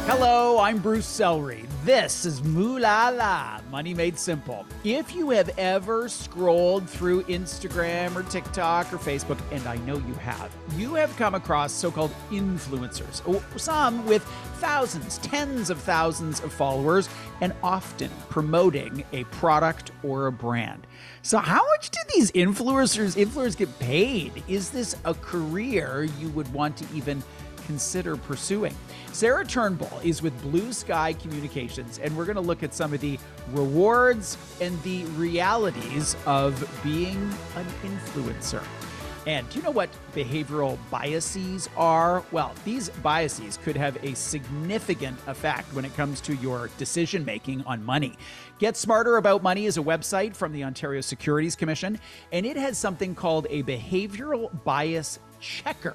Hello, I'm Bruce Sellery. This is Moolah La, Money Made Simple. If you have ever scrolled through Instagram or TikTok or Facebook, and I know you have come across so-called influencers, some with thousands, tens of thousands of followers, and often promoting a product or a brand. So how much do these influencers get paid? Is this a career you would want to even consider pursuing? Sarah Turnbull is with Blue Sky Communications, and we're going to look at some of the rewards and the realities of being an influencer. And do you know what behavioral biases are? Well, these biases could have a significant effect when it comes to your decision-making on money. Get Smarter About Money is a website from the Ontario Securities Commission, and it has something called a behavioral bias checker.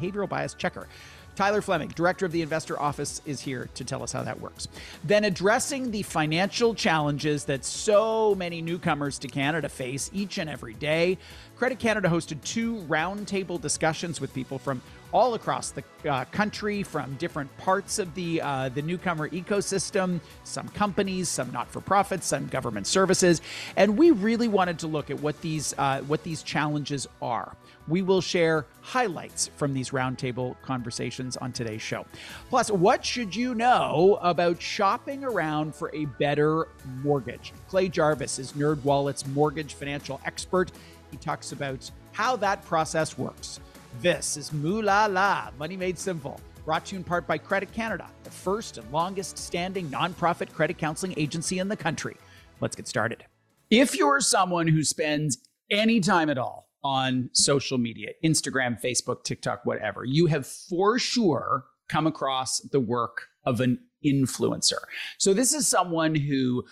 Tyler Fleming, director of the Investor Office, is here to tell us how that works. Then addressing the financial challenges that so many newcomers to Canada face each and every day. Credit Canada hosted 2 roundtable discussions with people from all across the country, from different parts of the newcomer ecosystem, some companies, some not-for-profits, some government services. And we really wanted to look at what these challenges are. We will share highlights from these roundtable conversations on today's show. Plus, what should you know about shopping around for a better mortgage? Clay Jarvis is NerdWallet's mortgage financial expert. He talks about how that process works. This is Moolah La, Money Made Simple, brought to you in part by Credit Canada, the first and longest standing nonprofit credit counseling agency in the country. Let's get started. If you're someone who spends any time at all on social media, Instagram, Facebook, TikTok, whatever, you have for sure come across the work of an influencer. So this is someone who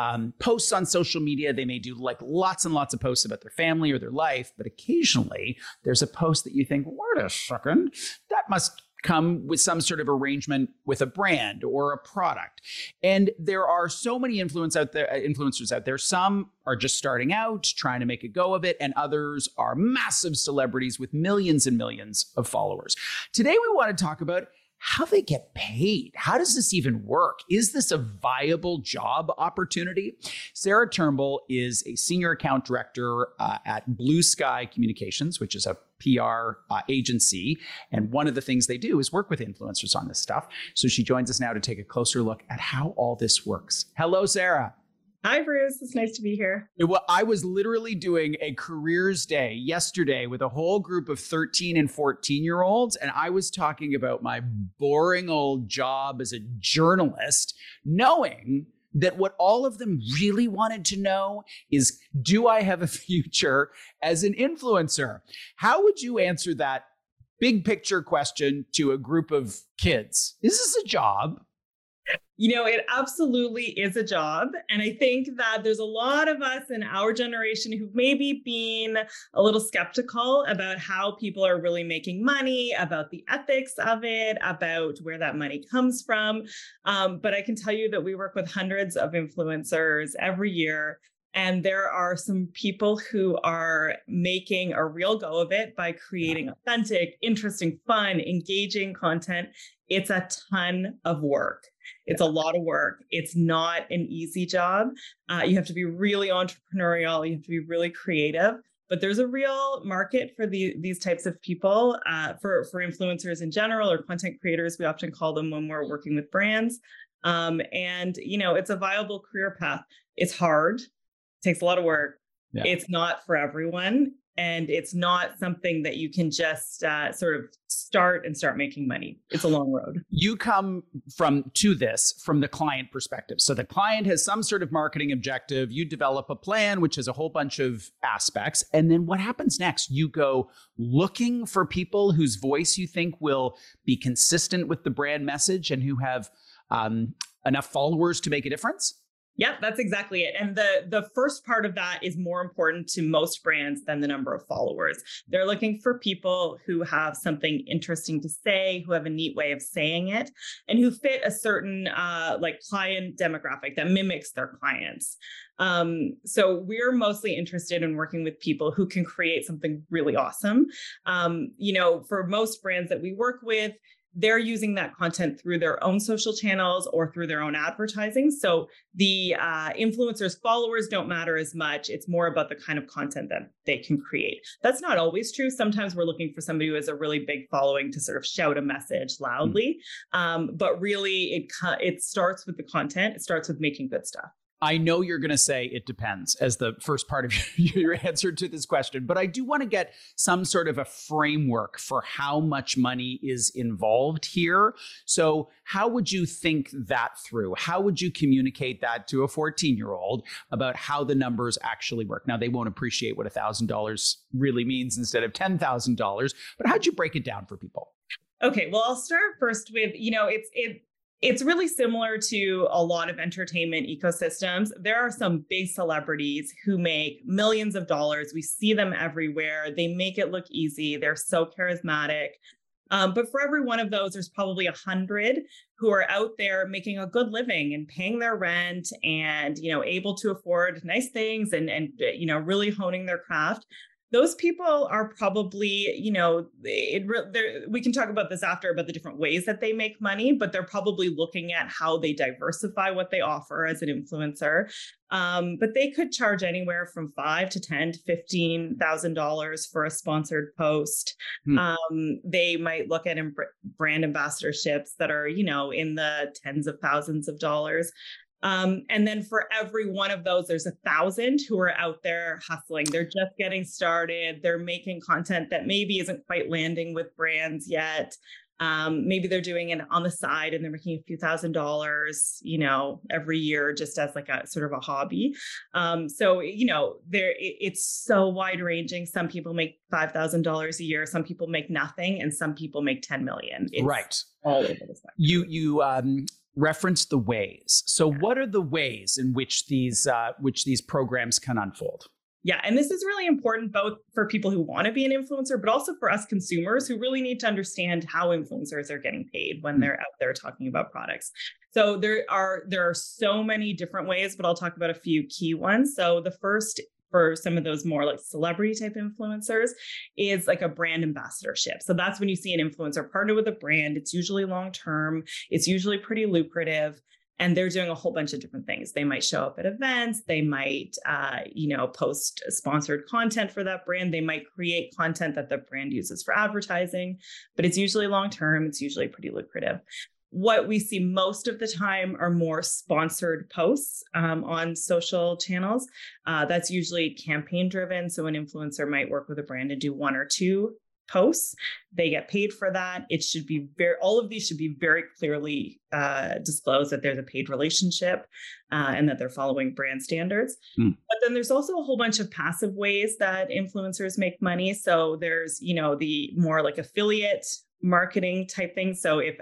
posts on social media. They may do like lots and lots of posts about their family or their life, but occasionally there's a post that you think, wait a second, that must come with some sort of arrangement with a brand or a product. And there are so many influencers out there. Some are just starting out, trying to make a go of it, and others are massive celebrities with millions and millions of followers. Today, we want to talk about how they get paid. How does this even work? Is this a viable job opportunity? Sarah Turnbull is a senior account director at Blue Sky Communications, which is a PR agency. And one of the things they do is work with influencers on this stuff. So she joins us now to take a closer look at how all this works. Hello, Sarah. Hi, Bruce. It's nice to be here. Well, I was literally doing a careers day yesterday with a whole group of 13 and 14-year-olds, and I was talking about my boring old job as a journalist, knowing that what all of them really wanted to know is, do I have a future as an influencer? How would you answer that big picture question to a group of kids? Is this a job? You know, it absolutely is a job. And I think that there's a lot of us in our generation who've maybe been a little skeptical about how people are really making money, about the ethics of it, about where that money comes from. But I can tell you that we work with hundreds of influencers every year. And there are some people who are making a real go of it by creating authentic, interesting, fun, engaging content. It's a ton of work. It's a lot of work. It's not an easy job. You have to be really entrepreneurial. You have to be really creative. But there's a real market for these types of people, for influencers in general, or content creators, we often call them when we're working with brands. And, you know, it's a viable career path. It's hard. It takes a lot of work. Yeah. It's not for everyone. And it's not something that you can just sort of start making money. It's a long road. You come from the client perspective. So the client has some sort of marketing objective. You develop a plan, which has a whole bunch of aspects. And then what happens next? You go looking for people whose voice you think will be consistent with the brand message and who have enough followers to make a difference. Yep, that's exactly it. And the first part of that is more important to most brands than the number of followers. They're looking for people who have something interesting to say, who have a neat way of saying it, and who fit a certain client demographic that mimics their clients. So we're mostly interested in working with people who can create something really awesome. For most brands that we work with, they're using that content through their own social channels or through their own advertising. So the influencers' followers don't matter as much. It's more about the kind of content that they can create. That's not always true. Sometimes we're looking for somebody who has a really big following to sort of shout a message loudly. But really, it starts with the content. It starts with making good stuff. I know you're going to say it depends as the first part of your answer to this question, but I do want to get some sort of a framework for how much money is involved here. So how would you think that through? How would you communicate that to a 14-year-old about how the numbers actually work? Now, they won't appreciate what $1,000 really means instead of $10,000, but how'd you break it down for people? Okay, well, I'll start first with, it's really similar to a lot of entertainment ecosystems. There are some big celebrities who make millions of dollars. We see them everywhere. They make it look easy. They're so charismatic. But for every one of those, there's probably 100 who are out there making a good living and paying their rent and, able to afford nice things and really honing their craft. Those people are probably, we can talk about this after about the different ways that they make money, but they're probably looking at how they diversify what they offer as an influencer. But they could charge anywhere from $5,000 to $10,000 to $15,000 for a sponsored post. They might look at brand ambassadorships that are, in the tens of thousands of dollars. And then for every one of those, there's 1,000 who are out there hustling. They're just getting started. They're making content that maybe isn't quite landing with brands yet. Maybe they're doing it on the side and they're making a few $1,000s, every year just as like a sort of a hobby. It's so wide ranging. Some people make $5,000 a year. Some people make nothing, and some people make 10 million. It's right. all over the spectrum. You referenced the ways. So what are the ways in which these programs can unfold? Yeah. And this is really important both for people who want to be an influencer, but also for us consumers who really need to understand how influencers are getting paid when they're out there talking about products. So there are so many different ways, but I'll talk about a few key ones. So the first, for some of those more like celebrity type influencers, is like a brand ambassadorship. So that's when you see an influencer partner with a brand. It's usually long-term. It's usually pretty lucrative. And they're doing a whole bunch of different things. They might show up at events. They might, post sponsored content for that brand. They might create content that the brand uses for advertising, but it's usually long-term. It's usually pretty lucrative. What we see most of the time are more sponsored posts on social channels. That's usually campaign driven. So an influencer might work with a brand to do 1 or 2 posts. They get paid for that. It should be all of these should be very clearly disclosed that there's a paid relationship and that they're following brand standards. But then there's also a whole bunch of passive ways that influencers make money. So there's, the more like affiliate marketing type thing. So if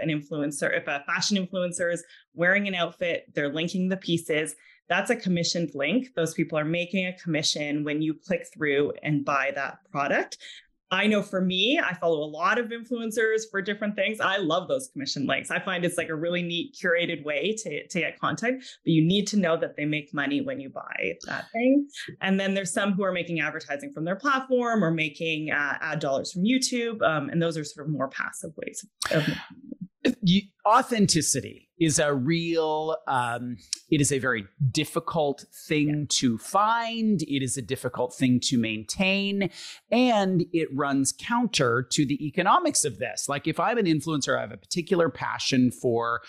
a fashion influencer is wearing an outfit, they're linking the pieces. That's a commissioned link. Those people are making a commission when you click through and buy that product. I know for me, I follow a lot of influencers for different things. I love those commission links. I find it's like a really neat curated way to get content, but you need to know that they make money when you buy that thing. And then there's some who are making advertising from their platform or making ad dollars from YouTube. And those are sort of more passive ways of making money. Authenticity is a real, it is a very difficult thing to find. It is a difficult thing to maintain. And it runs counter to the economics of this. Like if I'm an influencer, I have a particular passion for,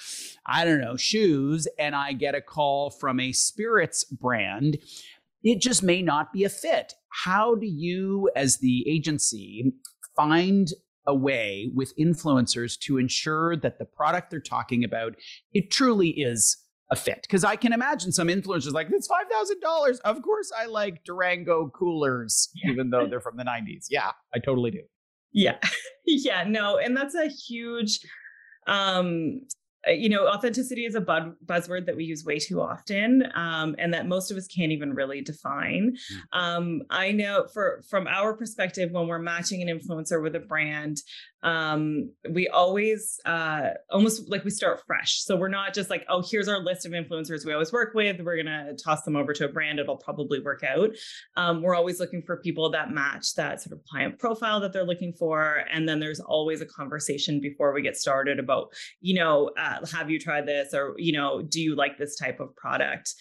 shoes, and I get a call from a spirits brand, it just may not be a fit. How do you, as the agency, find a way with influencers to ensure that the product they're talking about, it truly is a fit? Because I can imagine some influencers like, it's $5,000. Of course I like Durango coolers, even though they're from the 90s. Yeah, I totally do. Yeah. Yeah, no. And that's a huge, authenticity is a buzzword that we use way too often, and that most of us can't even really define. I know from our perspective, when we're matching an influencer with a brand, we always almost like we start fresh. So we're not just like, oh, here's our list of influencers we always work with. We're going to toss them over to a brand. It'll probably work out. We're always looking for people that match that sort of client profile that they're looking for. And then there's always a conversation before we get started about, have you tried this? Or, do you like this type of product?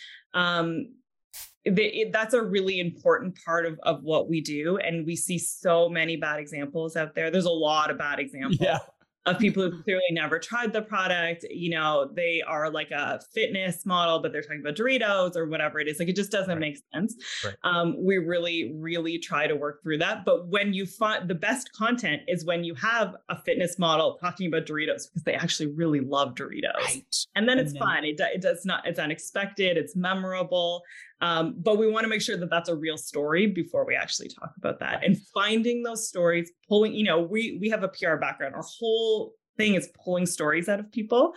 That's a really important part of what we do. And we see so many bad examples out there. There's a lot of bad examples. Of people who clearly never tried the product. They are like a fitness model, but they're talking about Doritos or whatever it is. Like, it just doesn't make sense. Right. We really, really try to work through that. But when you find the best content is when you have a fitness model talking about Doritos, because they actually really love Doritos. Right. And then it's fun. It's unexpected. It's memorable. But we want to make sure that that's a real story before we actually talk about that. And finding those stories, pulling, we have a PR background. Our whole thing is pulling stories out of people.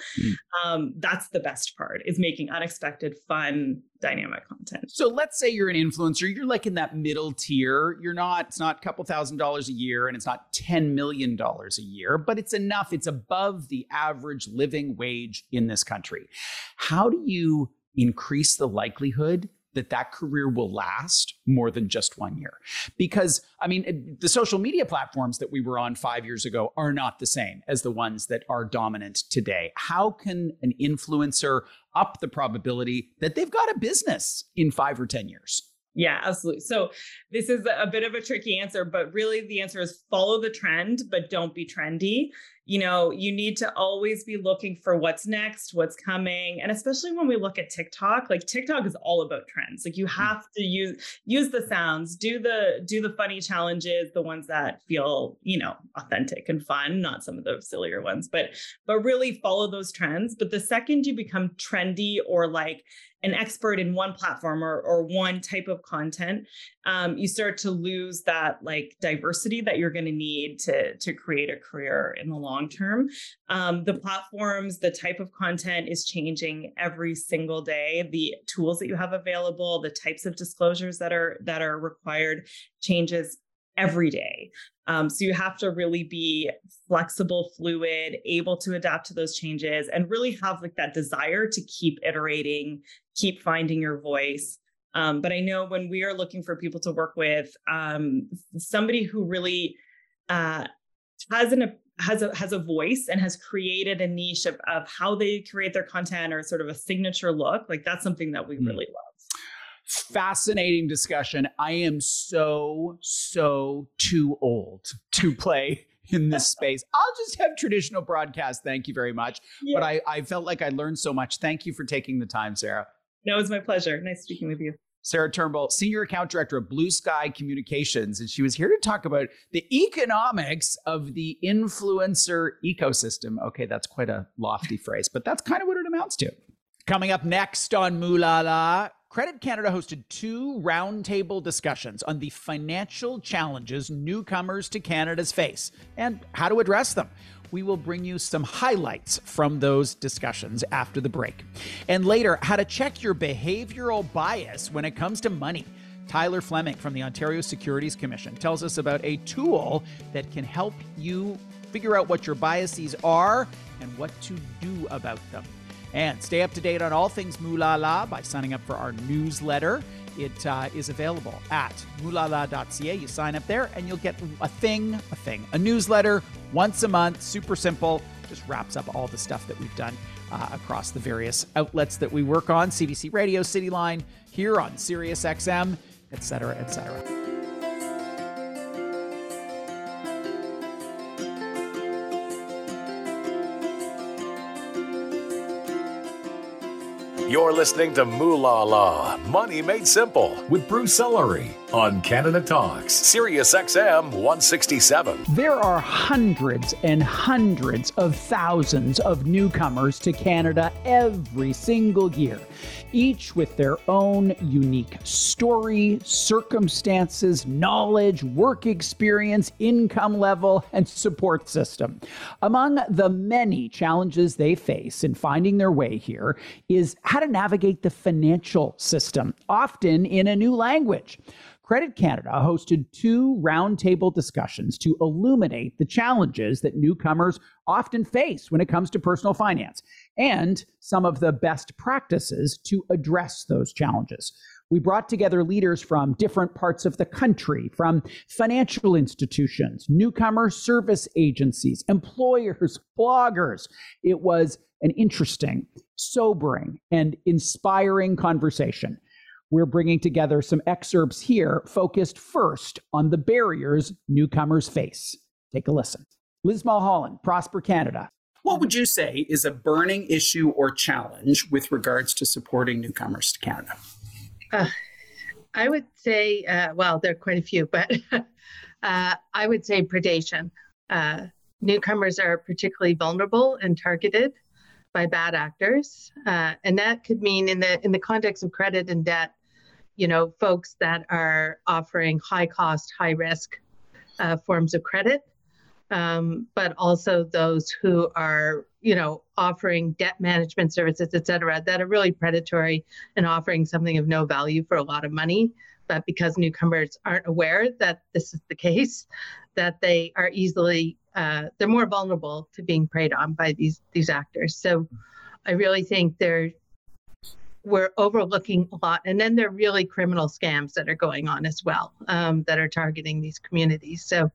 That's the best part, is making unexpected, fun, dynamic content. So let's say you're an influencer, you're like in that middle tier. It's not a couple $1,000s a year, and it's not $10 million a year, but it's enough. It's above the average living wage in this country. How do you increase the likelihood that career will last more than just 1 year? Because, the social media platforms that we were on 5 years ago are not the same as the ones that are dominant today. How can an influencer up the probability that they've got a business in 5 or 10 years? Yeah, absolutely. So this is a bit of a tricky answer, but really the answer is follow the trend, but don't be trendy. You need to always be looking for what's next, what's coming. And especially when we look at TikTok, like TikTok is all about trends. Like, you have to use the sounds, do the funny challenges, the ones that feel, authentic and fun, not some of the sillier ones, but really follow those trends. But the second you become trendy or like an expert in one platform or one type of content, you start to lose that like diversity that you're going to need to create a career in the long term. The platforms, the type of content is changing every single day. The tools that you have available, the types of disclosures that are required changes every day. So you have to really be flexible, fluid, able to adapt to those changes, and really have like that desire to keep iterating, keep finding your voice. But I know when we are looking for people to work with, somebody who really has a voice and has created a niche of how they create their content, or sort of a signature look, like that's something that we really love. Fascinating discussion. I am so too old to play in this space. I'll just have traditional broadcast. Thank you very much. Yeah. But I felt like I learned so much. Thank you for taking the time, Sarah. No, it's my pleasure. Nice speaking with you. Sarah Turnbull, Senior Account Director of Blue Sky Communications. And she was here to talk about the economics of the influencer ecosystem. Okay, that's quite a lofty phrase, but that's kind of what it amounts to. Coming up next on Moo La La, Credit Canada hosted 2 roundtable discussions on the financial challenges newcomers to Canada's face and how to address them. We will bring you some highlights from those discussions after the break. And later, how to check your behavioral bias when it comes to money. Tyler Fleming from the Ontario Securities Commission tells us about a tool that can help you figure out what your biases are and what to do about them. And stay up to date on all things Moo La La by signing up for our newsletter. It is available at moolala.ca. You sign up there and you'll get a newsletter once a month, super simple, just wraps up all the stuff that we've done across the various outlets that we work on, CBC Radio, Cityline, here on Sirius XM, et cetera, et cetera. You're listening to Moo La La, Money Made Simple with Bruce Ellery. on Canada Talks, Sirius XM 167. There are hundreds and hundreds of thousands of newcomers to Canada every single year, each with their own unique story, circumstances, knowledge, work experience, income level, and support system. Among the many challenges they face in finding their way here is how to navigate the financial system, often in a new language. Credit Canada hosted 2 roundtable discussions to illuminate the challenges that newcomers often face when it comes to personal finance and some of the best practices to address those challenges. We brought together leaders from different parts of the country, from financial institutions, newcomer service agencies, employers, bloggers. It was an interesting, sobering, and inspiring conversation. We're bringing together some excerpts here focused first on the barriers newcomers face. Take a listen. Liz Mulholland, Prosper Canada. What would you say is a burning issue or challenge with regards to supporting newcomers to Canada? I would say, well, there are quite a few, but I would say predation. Newcomers are particularly vulnerable and targeted by bad actors. And that could mean in the context of credit and debt, folks that are offering high cost, high risk forms of credit, but also those who are, offering debt management services, et cetera, that are really predatory and offering something of no value for a lot of money. But because newcomers aren't aware that this is the case, that they are easily, they're more vulnerable to being preyed on by these actors. So I really think we're overlooking a lot. And then there are really criminal scams that are going on as well, that are targeting these communities. So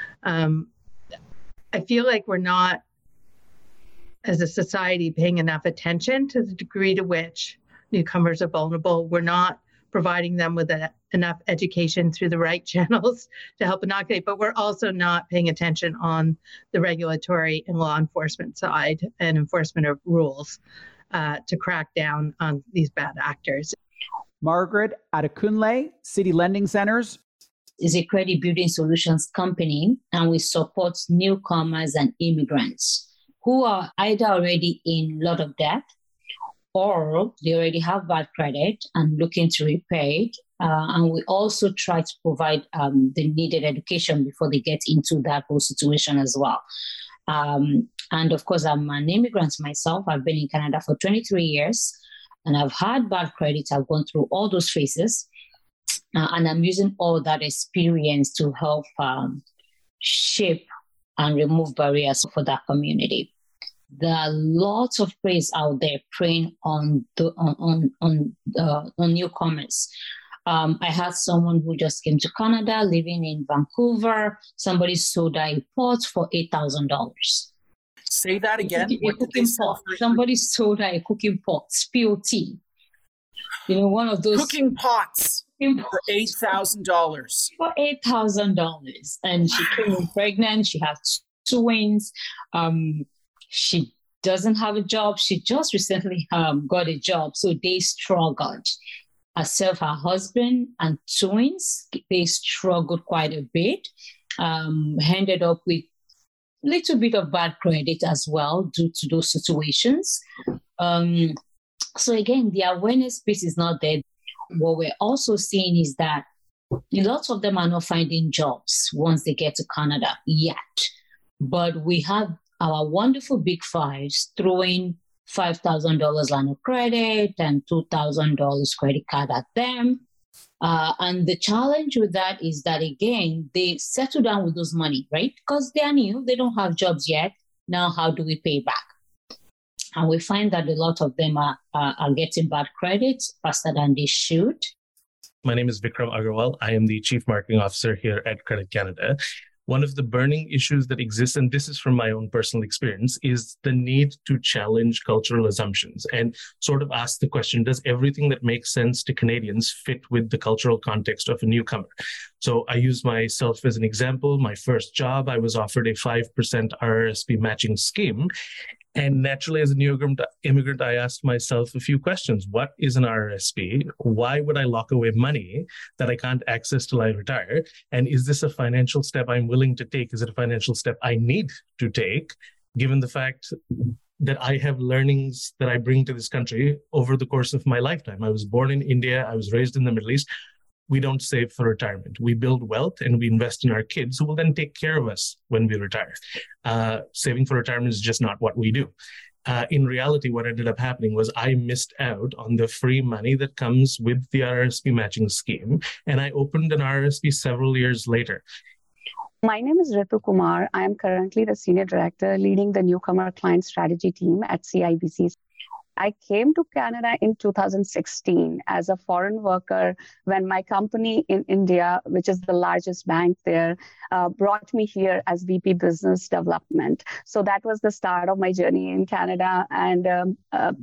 I feel like we're not, as a society, paying enough attention to the degree to which newcomers are vulnerable. We're not providing them with enough education through the right channels to help inoculate, but we're also not paying attention on the regulatory and law enforcement side and enforcement of rules to crack down on these bad actors. Margaret Adekunle, City Lending Centers. Is a credit building solutions company, and we support newcomers and immigrants who are either already in a lot of debt or they already have bad credit and looking to repay it. And we also try to provide the needed education before they get into that whole situation as well. And of course, I'm an immigrant myself. I've been in Canada for 23 years and I've had bad credit. I've gone through all those phases. And I'm using all that experience to help shape and remove barriers for that community. There are lots of praise out there preying on newcomers. I had someone who just came to Canada, living in Vancouver. Somebody sold a pot for $8,000. Say that again. What did they sell for? Somebody sold her a cooking pot, POT. One of those cooking pots for $8,000. For $8,000, and she came in pregnant. She has twins. She doesn't have a job. She just recently got a job, so they struggled. Herself, her husband, and twins, they struggled quite a bit. Ended up with a little bit of bad credit as well due to those situations. So again, the awareness piece is not there. What we're also seeing is that lots of them are not finding jobs once they get to Canada yet. But we have our wonderful big fives throwing $5,000 line of credit and $2,000 credit card at them. And the challenge with that is that, again, they settle down with those money, right? Because they are new, they don't have jobs yet. Now, how do we pay back? And we find that a lot of them are getting bad credit faster than they should. My name is Vikram Agarwal. I am the Chief Marketing Officer here at Credit Canada. One of the burning issues that exists, and this is from my own personal experience, is the need to challenge cultural assumptions and sort of ask the question, does everything that makes sense to Canadians fit with the cultural context of a newcomer? So I use myself as an example. My first job, I was offered a 5% RRSP matching scheme. And naturally, as a new immigrant, I asked myself a few questions. What is an RRSP? Why would I lock away money that I can't access till I retire? And is this a financial step I'm willing to take? Is it a financial step I need to take, given the fact that I have learnings that I bring to this country over the course of my lifetime? I was born in India. I was raised in the Middle East. We don't save for retirement. We build wealth and we invest in our kids who will then take care of us when we retire. Saving for retirement is just not what we do. In reality, what ended up happening was I missed out on the free money that comes with the RRSP matching scheme. And I opened an RRSP several years later. My name is Ritu Kumar. I am currently the Senior Director leading the Newcomer Client Strategy team at CIBC. I came to Canada in 2016 as a foreign worker when my company in India, which is the largest bank there, brought me here as VP Business Development. So that was the start of my journey in Canada. And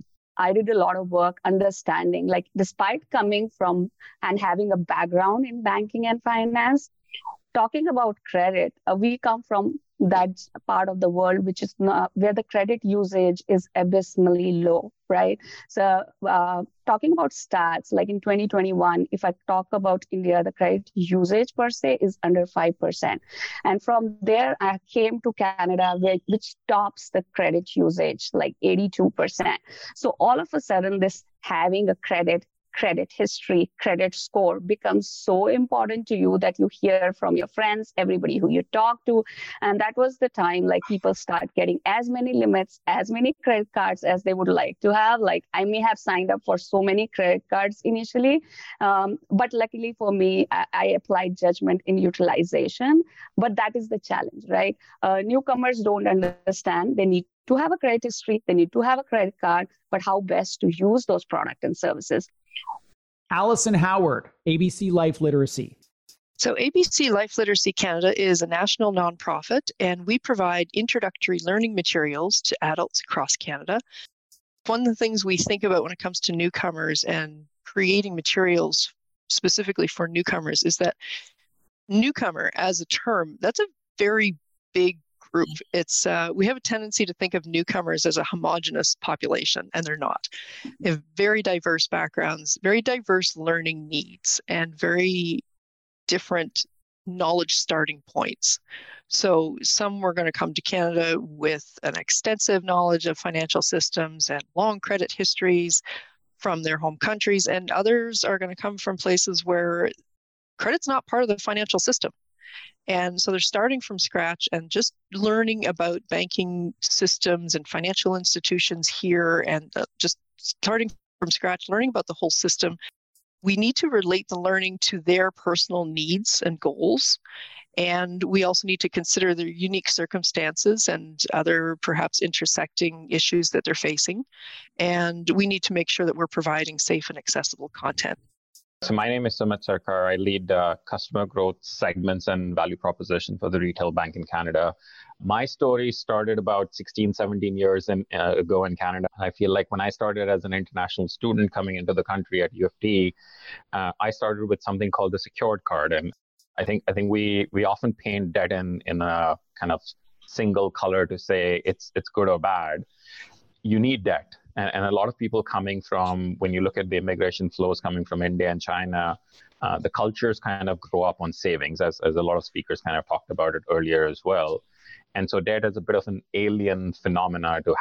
I did a lot of work understanding, like despite coming from and having a background in banking and finance, talking about credit, we come from that part of the world which is not, where the credit usage is abysmally low, right? So talking about stats, like in 2021, if I talk about India, the credit usage per se is under 5%. And from there, I came to Canada, which tops the credit usage, like 82%. So all of a sudden, this having a credit history, credit score becomes so important to you that you hear from your friends, everybody who you talk to. And that was the time like people start getting as many limits, as many credit cards as they would like to have. Like I may have signed up for so many credit cards initially, but luckily for me, I applied judgment in utilization. But that is the challenge, right? Newcomers don't understand. They need to have a credit history. They need to have a credit card, but how best to use those products and services. Allison Howard, ABC Life Literacy. So ABC Life Literacy Canada is a national nonprofit, and we provide introductory learning materials to adults across Canada. One of the things we think about when it comes to newcomers and creating materials specifically for newcomers is that newcomer as a term, that's a very big group. It's we have a tendency to think of newcomers as a homogenous population, and they're not. They have very diverse backgrounds, very diverse learning needs, and very different knowledge starting points. So some were going to come to Canada with an extensive knowledge of financial systems and long credit histories from their home countries, and others are going to come from places where credit's not part of the financial system. And so they're starting from scratch and just learning about banking systems and financial institutions here, and just starting from scratch, learning about the whole system. We need to relate the learning to their personal needs and goals. And we also need to consider their unique circumstances and other perhaps intersecting issues that they're facing. And we need to make sure that we're providing safe and accessible content. So my name is Sumit Sarkar. I lead customer growth segments and value proposition for the retail bank in Canada. My story started about 16, 17 years ago in Canada. I feel like when I started as an international student coming into the country at U of T, I started with something called the secured card. And I think we often paint debt in a kind of single color to say it's good or bad. You need debt. And a lot of people coming from, when you look at the immigration flows coming from India and China, the cultures kind of grow up on savings, as a lot of speakers kind of talked about it earlier as well. And so debt is a bit of an alien phenomena to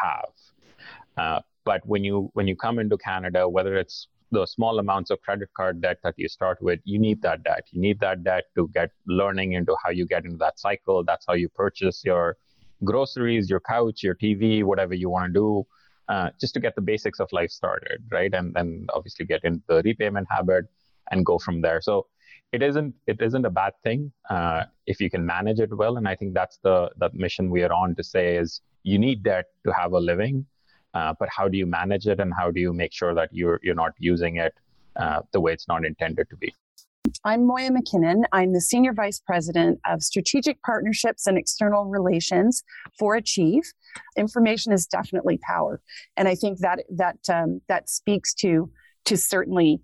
have. But when you come into Canada, whether it's the small amounts of credit card debt that you start with, you need that debt. You need that debt to get learning into how you get into that cycle. That's how you purchase your groceries, your couch, your TV, whatever you want to do. Just to get the basics of life started, right? And then obviously get into the repayment habit and go from there. So it isn't a bad thing if you can manage it well. And I think that's the mission we are on to say is you need debt to have a living, but how do you manage it and how do you make sure that you're not using it the way it's not intended to be? I'm Moya McKinnon. I'm the Senior Vice President of Strategic Partnerships and External Relations for Achieve. Information is definitely power. And I think that speaks to certainly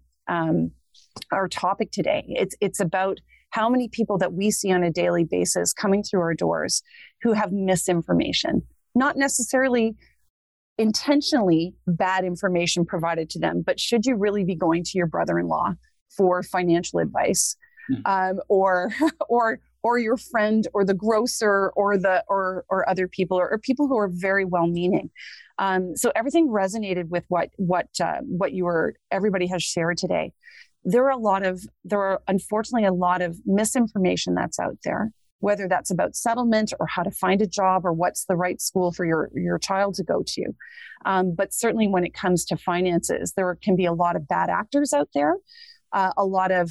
our topic today. It's about how many people that we see on a daily basis coming through our doors who have misinformation, not necessarily intentionally bad information provided to them. But should you really be going to your brother-in-law for financial advice, or your friend, or the grocer, or other people, or people who are very well-meaning? So everything resonated with what everybody has shared today. There are unfortunately a lot of misinformation that's out there, whether that's about settlement or how to find a job or what's the right school for your child to go to. But certainly when it comes to finances, there can be a lot of bad actors out there, a lot of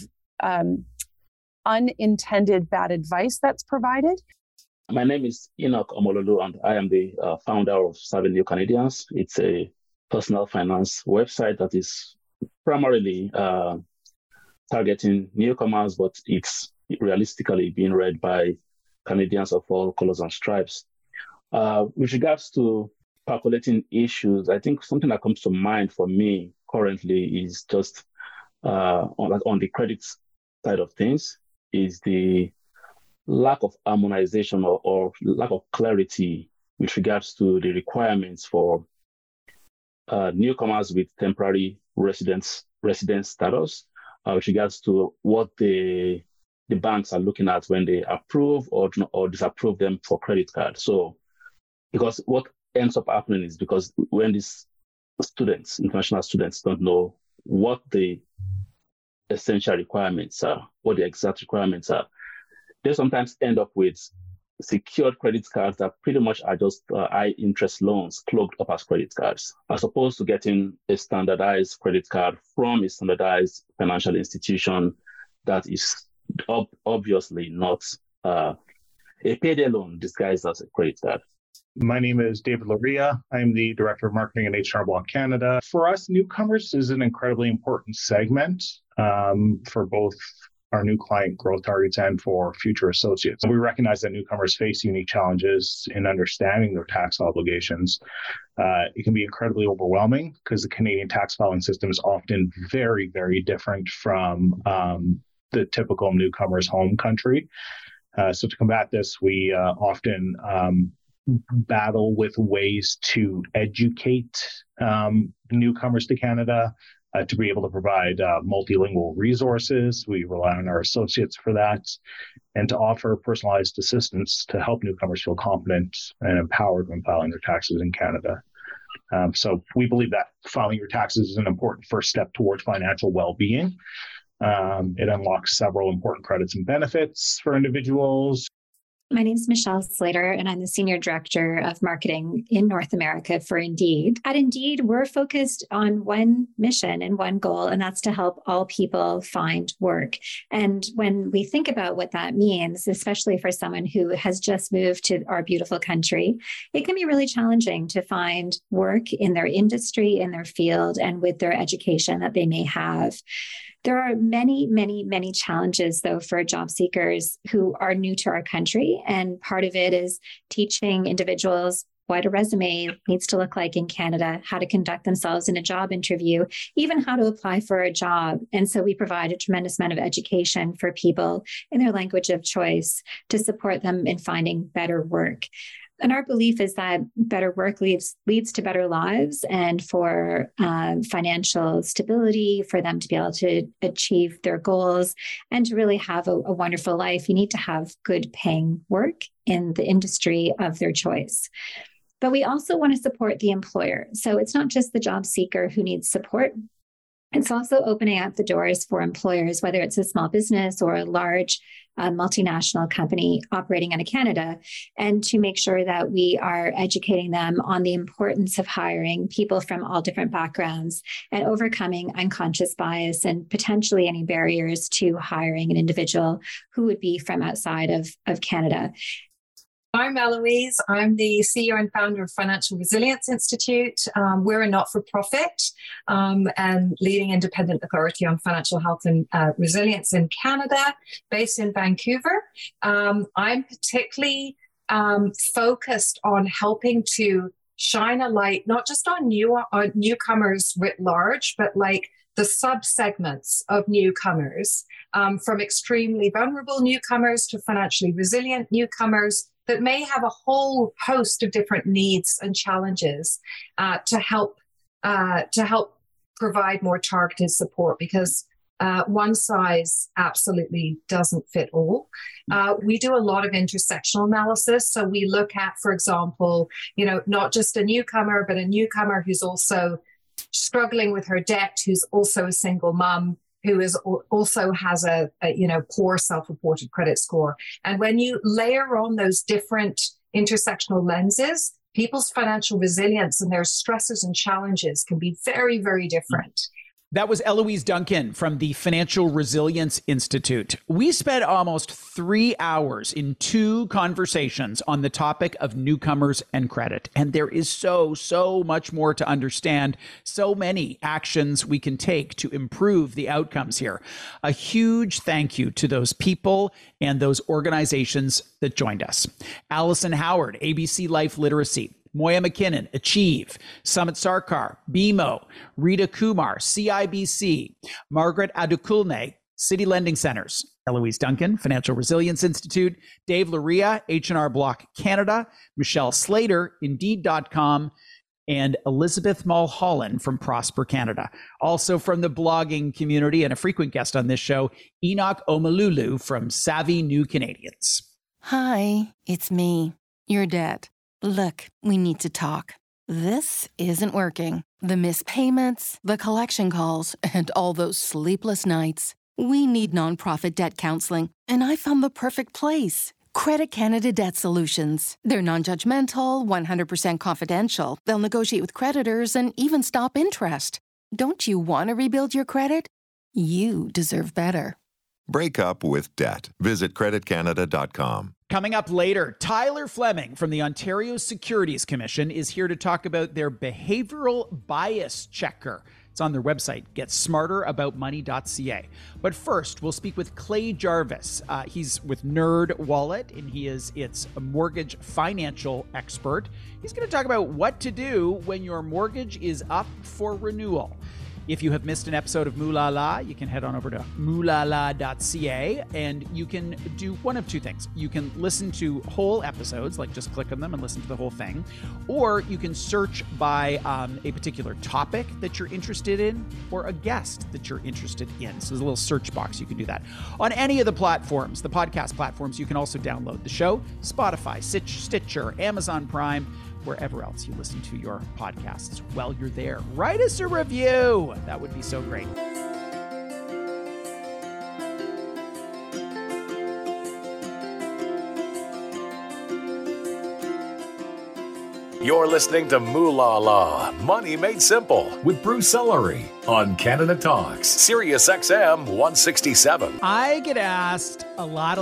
unintended bad advice that's provided. My name is Enoch Omololu, and I am the founder of Serving New Canadians. It's a personal finance website that is primarily targeting newcomers, but it's realistically being read by Canadians of all colors and stripes. With regards to calculating issues, I think something that comes to mind for me currently is just on the credit side of things, is the lack of harmonization or lack of clarity with regards to the requirements for newcomers with temporary residence status, with regards to what the banks are looking at when they approve or disapprove them for credit card. So, because what ends up happening is, because when these students, international students, don't know what the essential requirements are, what the exact requirements are, they sometimes end up with secured credit cards that pretty much are just high interest loans cloaked up as credit cards, as opposed to getting a standardized credit card from a standardized financial institution that is obviously not a payday loan disguised as a credit card. My name is David Loria. I'm the Director of Marketing at H&R Block Canada. For us, newcomers is an incredibly important segment for both our new client growth targets and for future associates. We recognize that newcomers face unique challenges in understanding their tax obligations. It can be incredibly overwhelming because the Canadian tax filing system is often very, very different from the typical newcomer's home country. So to combat this, we often battle with ways to educate newcomers to Canada, to be able to provide multilingual resources. We rely on our associates for that, and to offer personalized assistance to help newcomers feel confident and empowered when filing their taxes in Canada. So we believe that filing your taxes is an important first step towards financial well-being. It unlocks several important credits and benefits for individuals. My name is Michelle Slater, and I'm the Senior Director of Marketing in North America for Indeed. At Indeed, we're focused on one mission and one goal, and that's to help all people find work. And when we think about what that means, especially for someone who has just moved to our beautiful country, it can be really challenging to find work in their industry, in their field, and with their education that they may have. There are many, many, many challenges, though, for job seekers who are new to our country. And part of it is teaching individuals what a resume needs to look like in Canada, how to conduct themselves in a job interview, even how to apply for a job. And so we provide a tremendous amount of education for people in their language of choice to support them in finding better work. And our belief is that better work leads to better lives, and for financial stability, for them to be able to achieve their goals and to really have a wonderful life, you need to have good paying work in the industry of their choice. But we also want to support the employer. So it's not just the job seeker who needs support. It's also opening up the doors for employers, whether it's a small business or a large multinational company operating out of Canada, and to make sure that we are educating them on the importance of hiring people from all different backgrounds and overcoming unconscious bias and potentially any barriers to hiring an individual who would be from outside of Canada. I'm Eloise. I'm the CEO and founder of Financial Resilience Institute. We're a not-for-profit and leading independent authority on financial health and resilience in Canada, based in Vancouver. I'm particularly focused on helping to shine a light, not just on newcomers writ large, but like the sub-segments of newcomers, from extremely vulnerable newcomers to financially resilient newcomers, that may have a whole host of different needs and challenges to help provide more targeted support, because one size absolutely doesn't fit all. We do a lot of intersectional analysis. So we look at, for example, not just a newcomer, but a newcomer who's also struggling with her debt, who's also a single mom, who also has a poor self-reported credit score. And when you layer on those different intersectional lenses, people's financial resilience and their stresses and challenges can be very, very different. That was Eloise Duncan from the Financial Resilience Institute. We spent almost 3 hours in 2 conversations on the topic of newcomers and credit. And there is so much more to understand, so many actions we can take to improve the outcomes here. A huge thank you to those people and those organizations that joined us. Allison Howard, ABC Life Literacy. Moya McKinnon, Achieve, Sumit Sarkar, BMO, Rita Kumar, CIBC, Margaret Adukulne, City Lending Centers, Eloise Duncan, Financial Resilience Institute, Dave Luria, H&R Block Canada, Michelle Slater, Indeed.com, and Elizabeth Mulholland from Prosper Canada. Also from the blogging community and a frequent guest on this show, Enoch Omalulu from Savvy New Canadians. Hi, it's me, your dad. Look, we need to talk. This isn't working. The missed payments, the collection calls, and all those sleepless nights. We need nonprofit debt counseling, and I found the perfect place. Credit Canada Debt Solutions. They're non-judgmental, 100% confidential. They'll negotiate with creditors and even stop interest. Don't you want to rebuild your credit? You deserve better. Break up with debt. Visit creditcanada.com. Coming up later, Tyler Fleming from the Ontario Securities Commission is here to talk about their behavioral bias checker. It's on their website, getsmarteraboutmoney.ca. But first, we'll speak with Clay Jarvis. He's with Nerd Wallet, and he is its mortgage financial expert. He's going to talk about what to do when your mortgage is up for renewal. If you have missed an episode of Moolala, you can head on over to moolala.ca and you can do one of 2 things. You can listen to whole episodes, like just click on them and listen to the whole thing, or you can search by a particular topic that you're interested in or a guest that you're interested in. So there's a little search box. You can do that. On any of the platforms, the podcast platforms, you can also download the show, Spotify, Stitcher, Amazon Prime, wherever else you listen to your podcasts. While you're there, write us a review. That would be so great. You're listening to Moolala, Money Made Simple, with Bruce Ellery on Canada Talks, Sirius XM 167. I get asked a lot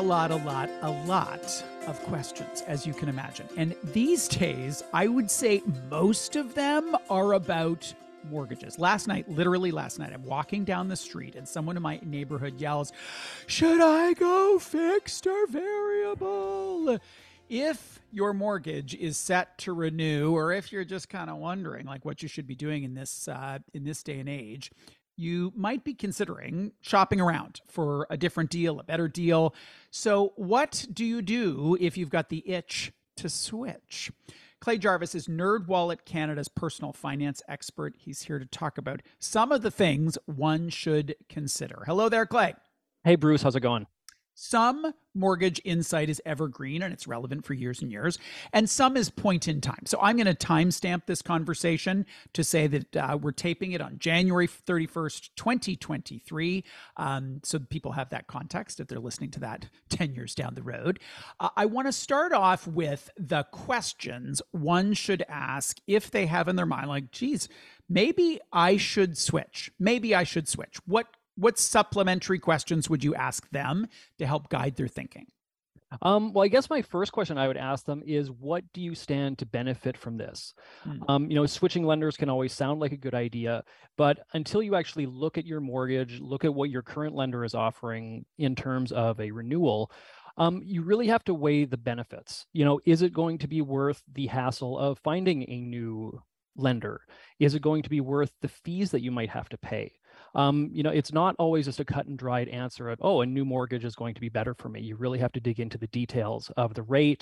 of questions, as you can imagine. And these days, I would say most of them are about mortgages. Literally last night, I'm walking down the street and someone in my neighborhood yells, "Should I go fixed or variable?" If your mortgage is set to renew, or if you're just kind of wondering like what you should be doing in this day and age, you might be considering shopping around for a different deal, a better deal. So what do you do if you've got the itch to switch? Clay Jarvis is Nerd Wallet Canada's personal finance expert. He's here to talk about some of the things one should consider. Hello there, Clay. Hey, Bruce. How's it going? Some mortgage insight is evergreen and it's relevant for years and years, and some is point in time. So I'm going to timestamp this conversation to say that we're taping it on January 31st, 2023, so people have that context if they're listening to that 10 years down the road. I want to start off with the questions one should ask if they have in their mind, like, geez, maybe I should switch. What supplementary questions would you ask them to help guide their thinking? Well, I guess my first question I would ask them is, what do you stand to benefit from this? Switching lenders can always sound like a good idea, but until you actually look at your mortgage, look at what your current lender is offering in terms of a renewal, you really have to weigh the benefits. Is it going to be worth the hassle of finding a new lender? Is it going to be worth the fees that you might have to pay? It's not always just a cut and dried answer of, a new mortgage is going to be better for me. You really have to dig into the details of the rate,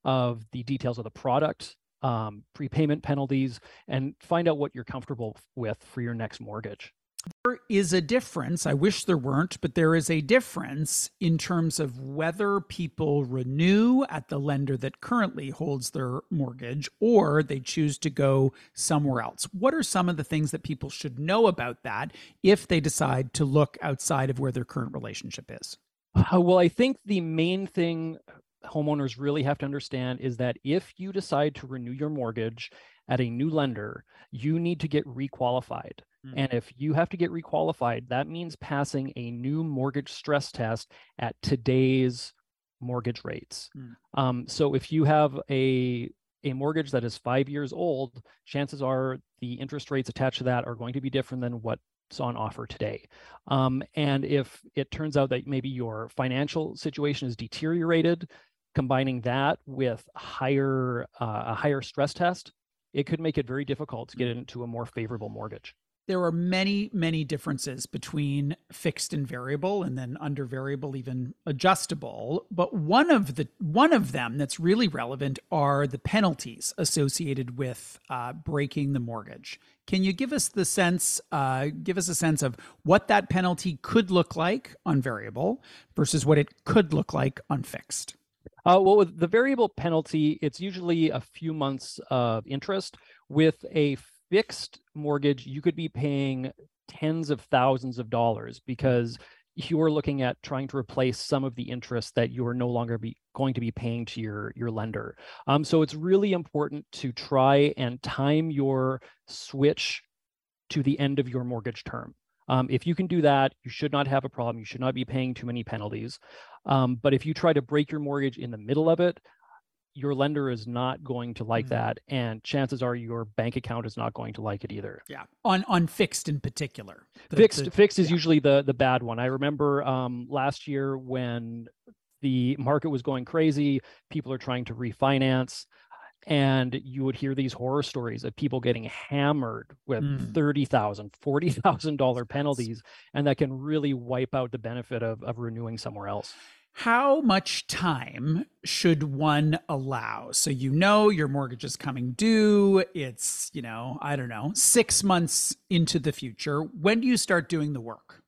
of the details of the product, prepayment penalties, and find out what you're comfortable with for your next mortgage. There is a difference. I wish there weren't, but there is a difference in terms of whether people renew at the lender that currently holds their mortgage or they choose to go somewhere else. What are some of the things that people should know about that if they decide to look outside of where their current relationship is? Well, I think the main thing homeowners really have to understand is that if you decide to renew your mortgage at a new lender, you need to get requalified. And if you have to get requalified, that means passing a new mortgage stress test at today's mortgage rates. So if you have a mortgage that is 5 years old, chances are the interest rates attached to that are going to be different than what's on offer today. And if it turns out that maybe your financial situation is deteriorated, combining that with a higher stress test, it could make it very difficult to get into a more favorable mortgage. There are many, many differences between fixed and variable, and then under variable, even adjustable. But one of them that's really relevant are the penalties associated with breaking the mortgage. Can you give us a sense of what that penalty could look like on variable versus what it could look like on fixed? Well, with the variable penalty, it's usually a few months of interest. With a fixed mortgage, you could be paying tens of thousands of dollars because you're looking at trying to replace some of the interest that you are no longer going to be paying to your lender. So it's really important to try and time your switch to the end of your mortgage term. If you can do that, you should not have a problem. You should not be paying too many penalties. But if you try to break your mortgage in the middle of it, your lender is not going to like that, and chances are your bank account is not going to like it either. Yeah, on fixed in particular. Fixed is usually the bad one. I remember last year when the market was going crazy, people are trying to refinance, and you would hear these horror stories of people getting hammered with $30,000, $40,000 penalties, and that can really wipe out the benefit of renewing somewhere else. How much time should one allow? So your mortgage is coming due. It's, 6 months into the future. When do you start doing the work?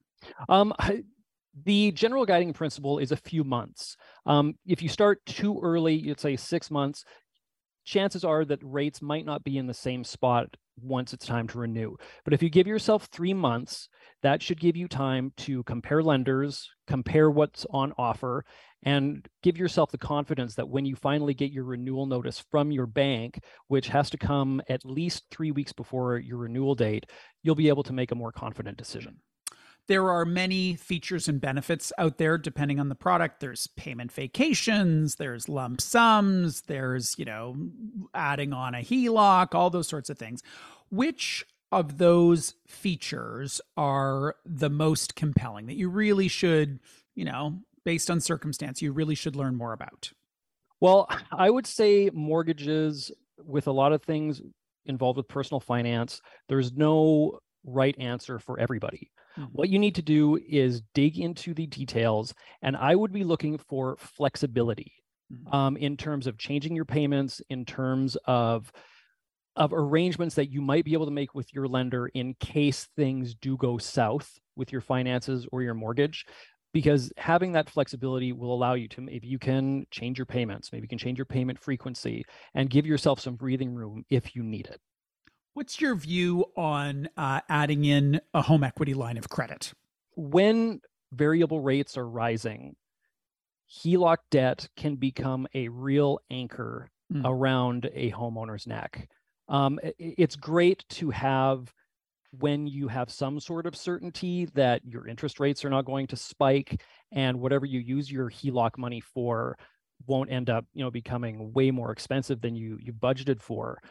The general guiding principle is a few months. If you start too early, you'd say 6 months, chances are that rates might not be in the same spot once it's time to renew. But if you give yourself 3 months, that should give you time to compare lenders, compare what's on offer, and give yourself the confidence that when you finally get your renewal notice from your bank, which has to come at least 3 weeks before your renewal date, you'll be able to make a more confident decision. There are many features and benefits out there depending on the product. There's payment vacations, there's lump sums, there's, adding on a HELOC, all those sorts of things. Which of those features are the most compelling that you really should, based on circumstance, you really should learn more about? Well, I would say mortgages, with a lot of things involved with personal finance, there's no right answer for everybody. What you need to do is dig into the details, and I would be looking for flexibility in terms of changing your payments, in terms of arrangements that you might be able to make with your lender in case things do go south with your finances or your mortgage, because having that flexibility will allow you to, maybe you can change your payments, maybe you can change your payment frequency and give yourself some breathing room if you need it. What's your view on adding in a home equity line of credit? When variable rates are rising, HELOC debt can become a real anchor around a homeowner's neck. It's great to have when you have some sort of certainty that your interest rates are not going to spike and whatever you use your HELOC money for won't end up, becoming way more expensive than you budgeted for.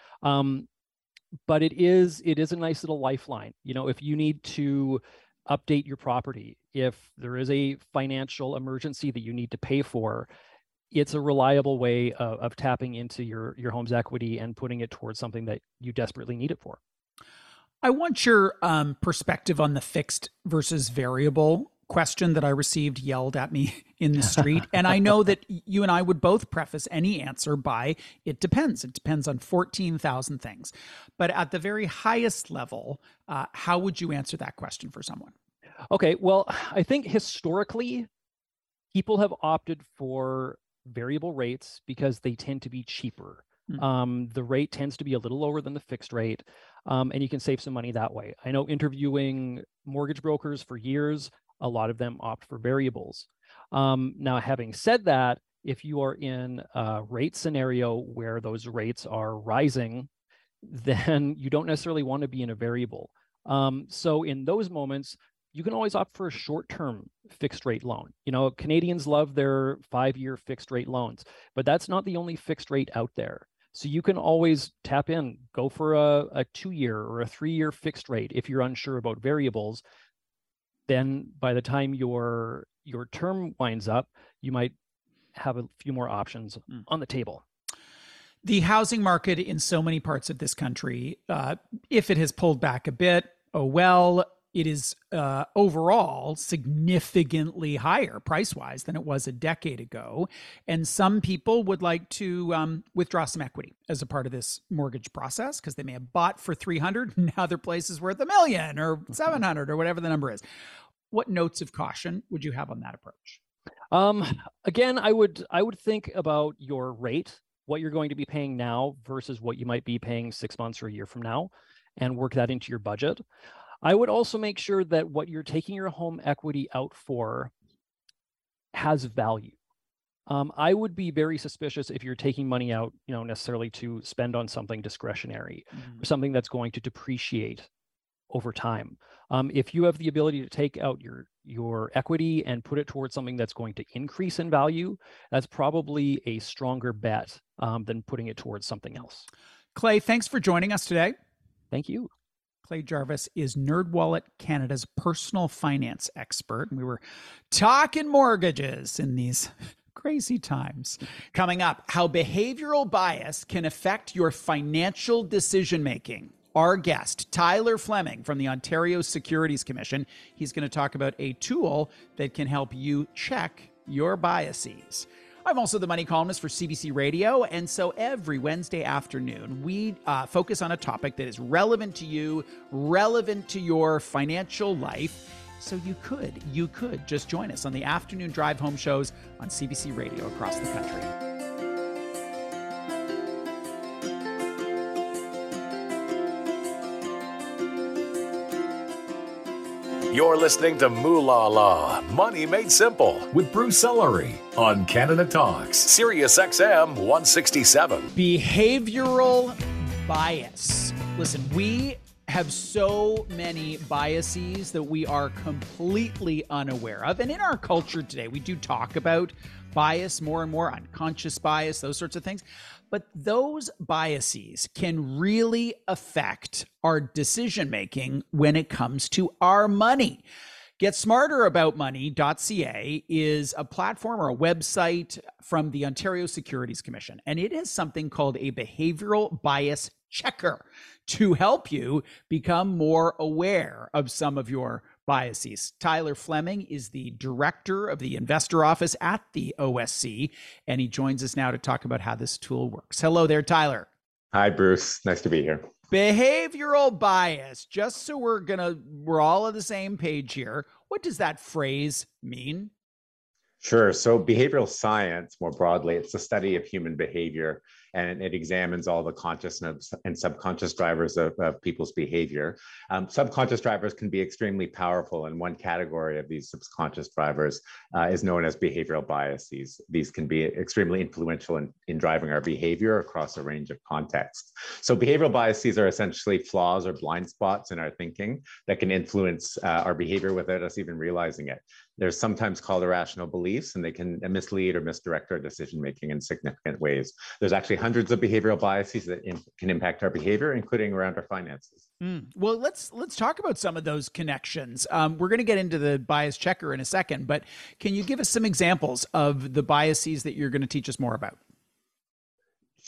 But it is a nice little lifeline. If you need to update your property, if there is a financial emergency that you need to pay for, it's a reliable way of tapping into your home's equity and putting it towards something that you desperately need it for. I want your perspective on the fixed versus variable question that I received yelled at me in the street. And I know that you and I would both preface any answer by, it depends. It depends on 14,000 things. But at the very highest level, how would you answer that question for someone? Okay, well, I think historically, people have opted for variable rates because they tend to be cheaper. The rate tends to be a little lower than the fixed rate, and you can save some money that way. I know interviewing mortgage brokers for years, a lot of them opt for variables. Now, having said that, if you are in a rate scenario where those rates are rising, then you don't necessarily want to be in a variable. So in those moments, you can always opt for a short-term fixed rate loan. You know, Canadians love their 5-year fixed rate loans, but that's not the only fixed rate out there. So you can always tap in, go for a 2-year or a 3-year fixed rate. If you're unsure about variables, then by the time your term winds up, you might have a few more options on the table. The housing market in so many parts of this country, if it has pulled back a bit, oh well, it is overall significantly higher price-wise than it was a decade ago. And some people would like to withdraw some equity as a part of this mortgage process because they may have bought for $300,000 and now their place is worth $1 million or $700,000 or whatever the number is. What notes of caution would you have on that approach? Again, I would think about your rate, what you're going to be paying now versus what you might be paying 6 months or a year from now, and work that into your budget. I would also make sure that what you're taking your home equity out for has value. I would be very suspicious if you're taking money out, necessarily to spend on something discretionary, or something that's going to depreciate over time. If you have the ability to take out your equity and put it towards something that's going to increase in value, that's probably a stronger bet than putting it towards something else. Clay, thanks for joining us today. Thank you. Clay Jarvis is NerdWallet Canada's personal finance expert. And we were talking mortgages in these crazy times. Coming up, how behavioral bias can affect your financial decision-making. Our guest, Tyler Fleming from the Ontario Securities Commission. He's going to talk about a tool that can help you check your biases. I'm also the money columnist for CBC Radio, and so every Wednesday afternoon, we focus on a topic that is relevant to you, relevant to your financial life. So you could just join us on the afternoon drive home shows on CBC Radio across the country. You're listening to Moolah Law, Money Made Simple, with Bruce Ellery on Canada Talks, Sirius XM 167. Behavioral bias. Listen, we have so many biases that we are completely unaware of. And in our culture today, we do talk about bias more and more, unconscious bias, those sorts of things. But those biases can really affect our decision-making when it comes to our money. GetSmarterAboutMoney.ca is a platform or a website from the Ontario Securities Commission, and it has something called a behavioral bias checker to help you become more aware of some of your biases. Tyler Fleming is the director of the investor office at the OSC, and he joins us now to talk about how this tool works. Hello there, Tyler. Hi, Bruce. Nice to be here. Behavioral bias. Just so we're all on the same page here. What does that phrase mean? Sure. So behavioral science, more broadly, it's the study of human behavior, and it examines all the conscious and subconscious drivers of people's behavior. Subconscious drivers can be extremely powerful, and one category of these subconscious drivers is known as behavioral biases. These can be extremely influential in driving our behavior across a range of contexts. So behavioral biases are essentially flaws or blind spots in our thinking that can influence our behavior without us even realizing it. They're sometimes called irrational beliefs, and they can mislead or misdirect our decision-making in significant ways. There's actually hundreds of behavioral biases that can impact our behavior, including around our finances. Well, let's talk about some of those connections. We're going to get into the bias checker in a second, but can you give us some examples of the biases that you're going to teach us more about?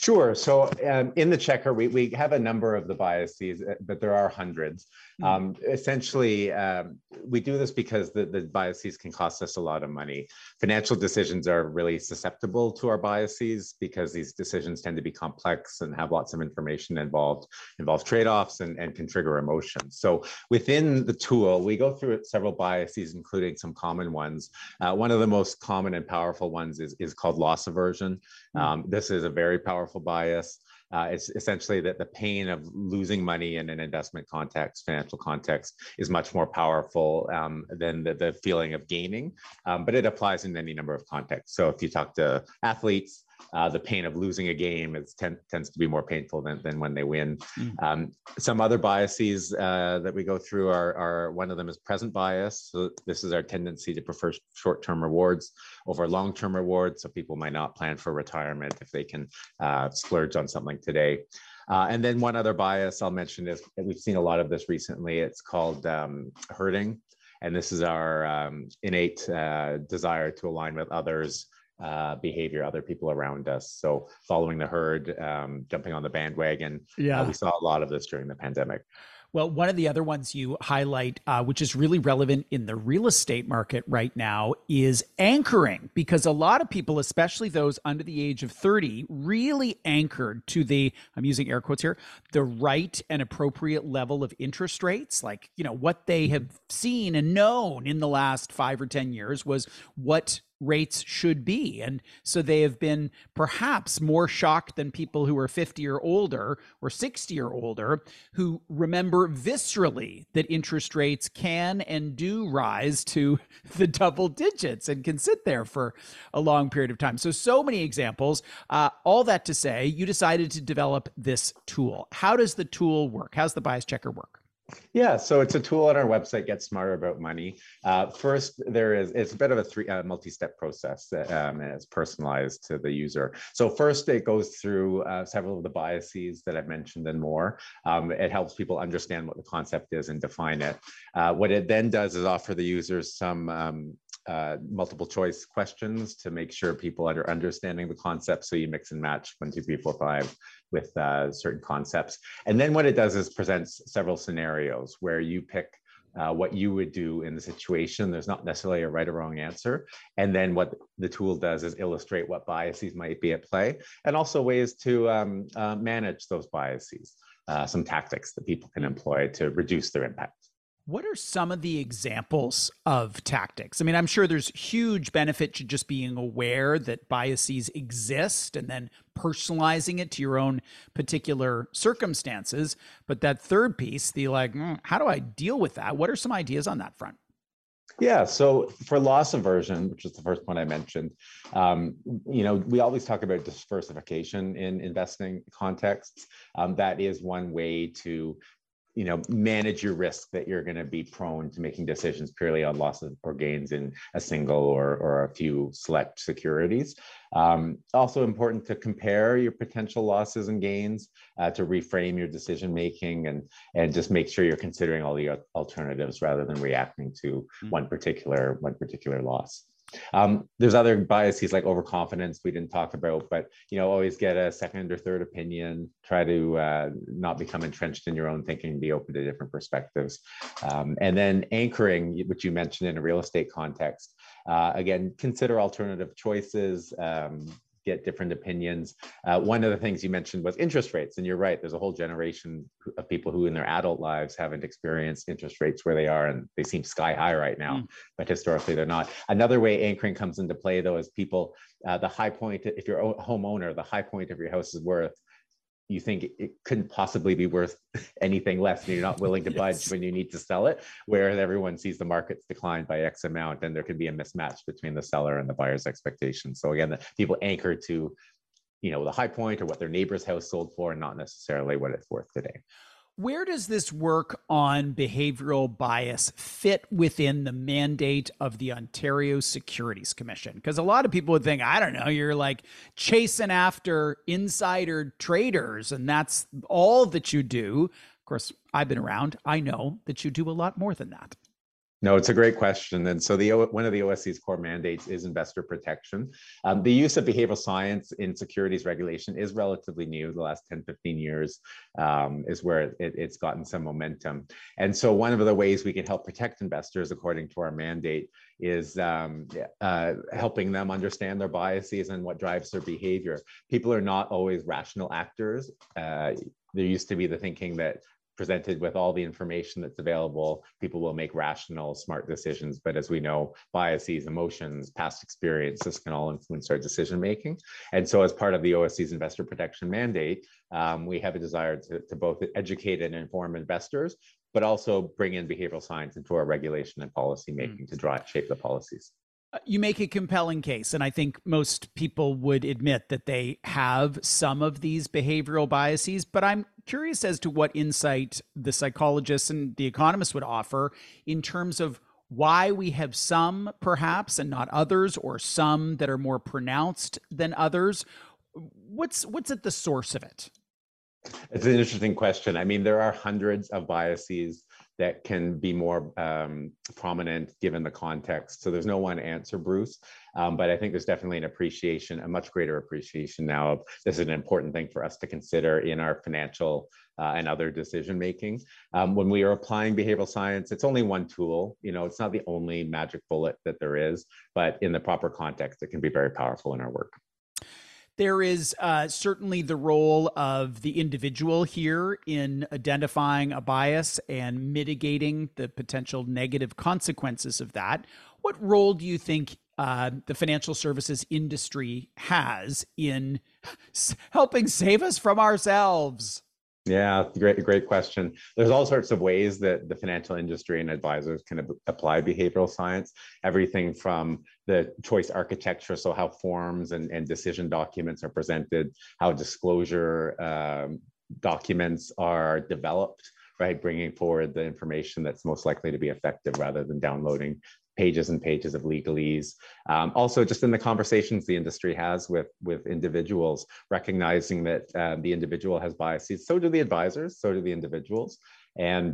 Sure. So in the checker, we have a number of the biases, but there are hundreds. Essentially, we do this because the biases can cost us a lot of money. Financial decisions are really susceptible to our biases because these decisions tend to be complex and have lots of information involve trade-offs and can trigger emotions. So within the tool, we go through several biases, including some common ones. One of the most common and powerful ones is called loss aversion. This is a very powerful bias. It's essentially that the pain of losing money in an investment context, financial context, is much more powerful than the feeling of gaining, but it applies in any number of contexts. So if you talk to athletes, the pain of losing a game tends to be more painful than when they win. Some other biases that we go through are one of them is present bias. So this is our tendency to prefer short-term rewards over long-term rewards. So people might not plan for retirement if they can splurge on something today. And then one other bias I'll mention is that we've seen a lot of this recently. It's called herding. And this is our innate desire to align with others' behavior, other people around us. So following the herd, jumping on the bandwagon. We saw a lot of this during the pandemic. Well, one of the other ones you highlight, which is really relevant in the real estate market right now, is anchoring, because a lot of people, especially those under the age of 30, really anchored to the, I'm using air quotes here, the right and appropriate level of interest rates. Like, you know, what they have seen and known in the last 5 or 10 years was what rates should be. And so they have been perhaps more shocked than people who are 50 or older or 60 or older, who remember viscerally that interest rates can and do rise to the double digits and can sit there for a long period of time. So many examples. All that to say, you decided to develop this tool. How does the tool work? How's the bias checker work? Yeah, so it's a tool on our website, Get Smarter About Money. First, it's a bit of a multi-step process, and it's personalized to the user. So first, it goes through several of the biases that I've mentioned and more. It helps people understand what the concept is and define it. What it then does is offer the users some multiple choice questions to make sure people are understanding the concept. So you mix and match 1, 2, 3, 4, 5 with certain concepts. And then what it does is presents several scenarios where you pick what you would do in the situation. There's not necessarily a right or wrong answer. And then what the tool does is illustrate what biases might be at play and also ways to manage those biases, some tactics that people can employ to reduce their impact. What are some of the examples of tactics? I mean, I'm sure there's huge benefit to just being aware that biases exist and then personalizing it to your own particular circumstances. But that third piece, the how do I deal with that? What are some ideas on that front? Yeah, so for loss aversion, which is the first one I mentioned, we always talk about diversification in investing contexts. That is one way to manage your risk that you're going to be prone to making decisions purely on losses or gains in a single or a few select securities. Also important to compare your potential losses and gains, to reframe your decision making and just make sure you're considering all the alternatives rather than reacting to one particular loss. There's other biases like overconfidence we didn't talk about, but always get a second or third opinion. Try to not become entrenched in your own thinking. Be open to different perspectives, and then anchoring, which you mentioned in a real estate context. Again, consider alternative choices. Get different opinions. One of the things you mentioned was interest rates, and you're right. There's a whole generation of people who in their adult lives haven't experienced interest rates where they are, and they seem sky high right now, but historically they're not. Another way anchoring comes into play, though, is people, the high point, if you're a homeowner, the high point of your house's worth, you think it couldn't possibly be worth anything less, and you're not willing to budge when you need to sell it, whereas everyone sees the market's declined by X amount, and there can be a mismatch between the seller and the buyer's expectations. So again, people anchor to, the high point or what their neighbor's house sold for, and not necessarily what it's worth today. Where does this work on behavioral bias fit within the mandate of the Ontario Securities Commission? Because a lot of people would think, I don't know, you're like chasing after insider traders and that's all that you do. Of course, I've been around. I know that you do a lot more than that. No, it's a great question. And so one of the OSC's core mandates is investor protection. The use of behavioral science in securities regulation is relatively new. The last 10, 15 years is where it's gotten some momentum. And so one of the ways we can help protect investors, according to our mandate, is helping them understand their biases and what drives their behavior. People are not always rational actors. There used to be the thinking that presented with all the information that's available, people will make rational, smart decisions. But as we know, biases, emotions, past experiences can all influence our decision making. And so as part of the OSC's investor protection mandate, we have a desire to both educate and inform investors, but also bring in behavioral science into our regulation and policy making to shape the policies. You make a compelling case, and I think most people would admit that they have some of these behavioral biases, but I'm curious as to what insight the psychologists and the economists would offer in terms of why we have some perhaps and not others, or some that are more pronounced than others. What's at the source of it? It's an interesting question. I mean, there are hundreds of biases that can be more prominent given the context. So there's no one answer, Bruce. But I think there's definitely an appreciation, a much greater appreciation now of this is an important thing for us to consider in our financial and other decision making. When we are applying behavioral science, it's only one tool. It's not the only magic bullet that there is, but in the proper context, it can be very powerful in our work. There is certainly the role of the individual here in identifying a bias and mitigating the potential negative consequences of that. What role do you think the financial services industry has in helping save us from ourselves? Yeah, great question. There's all sorts of ways that the financial industry and advisors can apply behavioral science. Everything from the choice architecture, so how forms and decision documents are presented, how disclosure documents are developed, right? Bringing forward the information that's most likely to be effective rather than downloading pages and pages of legalese. Also, just in the conversations the industry has with individuals, recognizing that the individual has biases, so do the advisors, so do the individuals, and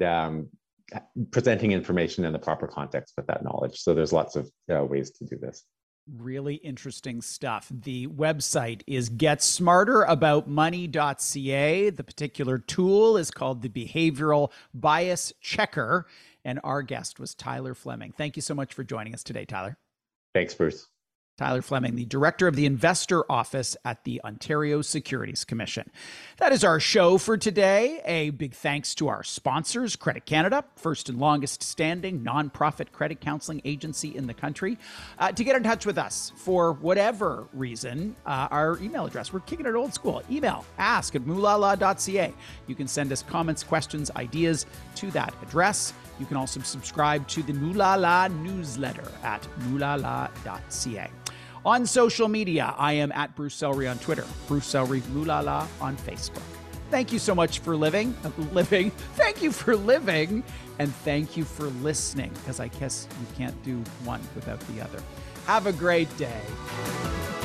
presenting information in the proper context with that knowledge. So there's lots of ways to do this. Really interesting stuff. The website is getsmarteraboutmoney.ca. The particular tool is called the Behavioral Bias Checker. And our guest was Tyler Fleming. Thank you so much for joining us today, Tyler. Thanks, Bruce. Tyler Fleming, the Director of the Investor Office at the Ontario Securities Commission. That is our show for today. A big thanks to our sponsors, Credit Canada, first and longest standing nonprofit credit counseling agency in the country. To get in touch with us for whatever reason, our email address, we're kicking it old school. Email ask@moolala.ca. You can send us comments, questions, ideas to that address. You can also subscribe to the Moolala newsletter at moolala.ca. On social media, I am at Bruce Sellery on Twitter, Bruce Sellery Moolala on Facebook. Thank you so much for living. Thank you for living, and thank you for listening, because I guess you can't do one without the other. Have a great day.